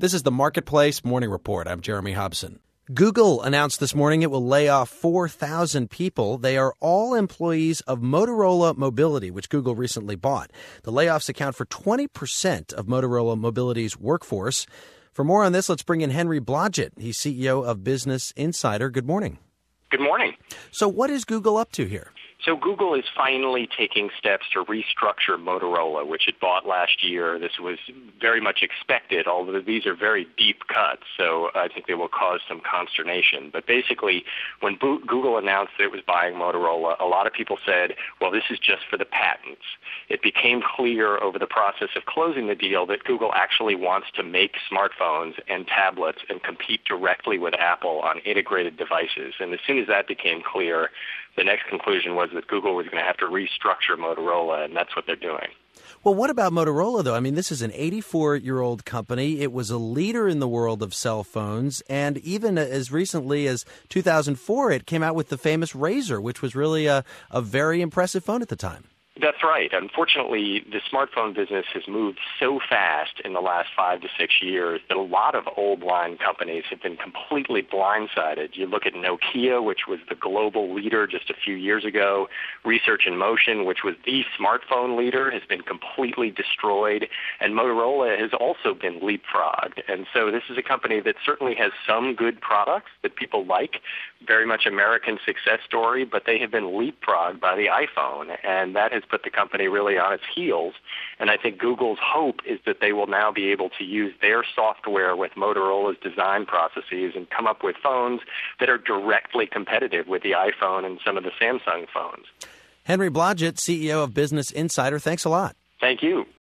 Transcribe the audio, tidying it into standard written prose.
This is the Marketplace Morning Report. I'm Jeremy Hobson. Google announced this morning it will lay off 4,000 people. They are all employees of Motorola Mobility, which Google recently bought. The layoffs account for 20% of Motorola Mobility's workforce. For more on this, let's bring in Henry Blodgett. He's CEO of Business Insider. Good morning. Good morning. So what is Google up to here? So Google is finally taking steps to restructure Motorola, which it bought last year. This was very much expected, although these are very deep cuts, so I think they will cause some consternation. But basically, when Google announced that it was buying Motorola, a lot of people said, well, this is just for the patents. It became clear over the process of closing the deal that Google actually wants to make smartphones and tablets and compete directly with Apple on integrated devices. And as soon as that became clear, the next conclusion was that Google was going to have to restructure Motorola, and that's what they're doing. Well, what about Motorola, though? I mean, this is an 84-year-old company. It was a leader in the world of cell phones, and even as recently as 2004, it came out with the famous Razr, which was really a very impressive phone at the time. That's right. Unfortunately, the smartphone business has moved so fast in the last 5 to 6 years that a lot of old line companies have been completely blindsided. You look at Nokia, which was the global leader just a few years ago. Research in Motion, which was the smartphone leader, has been completely destroyed. And Motorola has also been leapfrogged. And so this is a company that certainly has some good products that people like, very much American success story, but they have been leapfrogged by the iPhone. And that has put the company really on its heels. And I think Google's hope is that they will now be able to use their software with Motorola's design processes and come up with phones that are directly competitive with the iPhone and some of the Samsung phones. Henry Blodgett, CEO of Business Insider, thanks a lot. Thank you.